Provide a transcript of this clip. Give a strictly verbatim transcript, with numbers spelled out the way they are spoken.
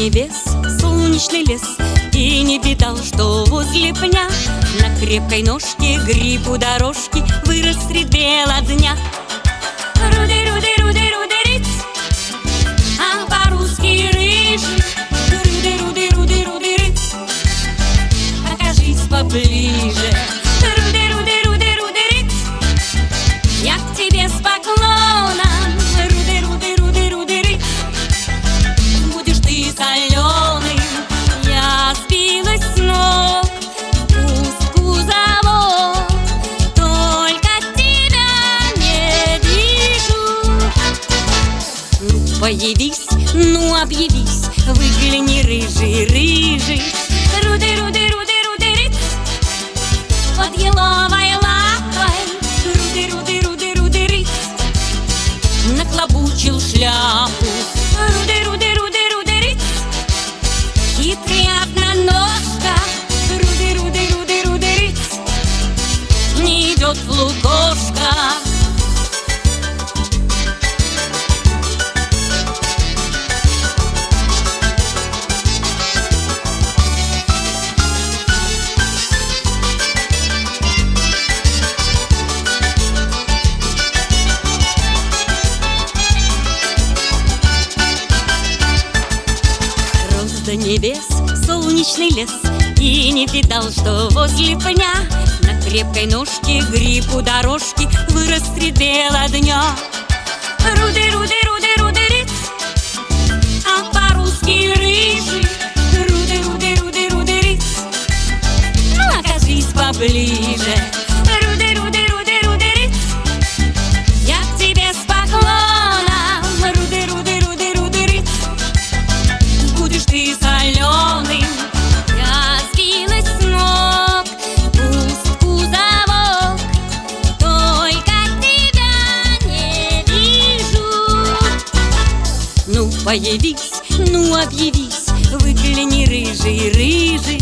небес солнечный лес, и не видал, что возле пня на крепкой ножке гриб у дорожки вырос средь бела дня. Руды, руды, руды, рудериц, а по-русски рыжий. Руды, руды, руды, рудериц, окажись поближе. Руды, руды, руды, рудериц, я к тебе с поклоном. Руды, руды, руды, рудериц, будешь ты соленый. Я сбилась с ног, пусть кузовок, только тебя не вижу. Ну, появись, ну, объявись, выгляни, рыжий, рыжий. Руды, руды, руды, рудериц, под еловой лапой. Руды, руды, руды, рудериц, наклобучил шляпу. Руды, руды, руды, рудериц, хитрый одноножка. Руды, руды, руды, рудериц, не идет в лукошко. До небес солнечный лес, и не видал, что возле пня на крепкой ножке гриб у дорожки вырос средь бела дня. Руды, руды, руды, рудериц, а по-русски рыжий. Руды, руды, руды, рудериц, ну, окажись поближе. Руды, руды, руды, рудериц, я к тебе с поклоном. Руды, руды, руды, рудериц, будешь ты соленый. Я сбилась с ног, пусть кузовок, только тебя не вижу. Ну, появись, ну, объявись, выгляни, рыжий, рыжий.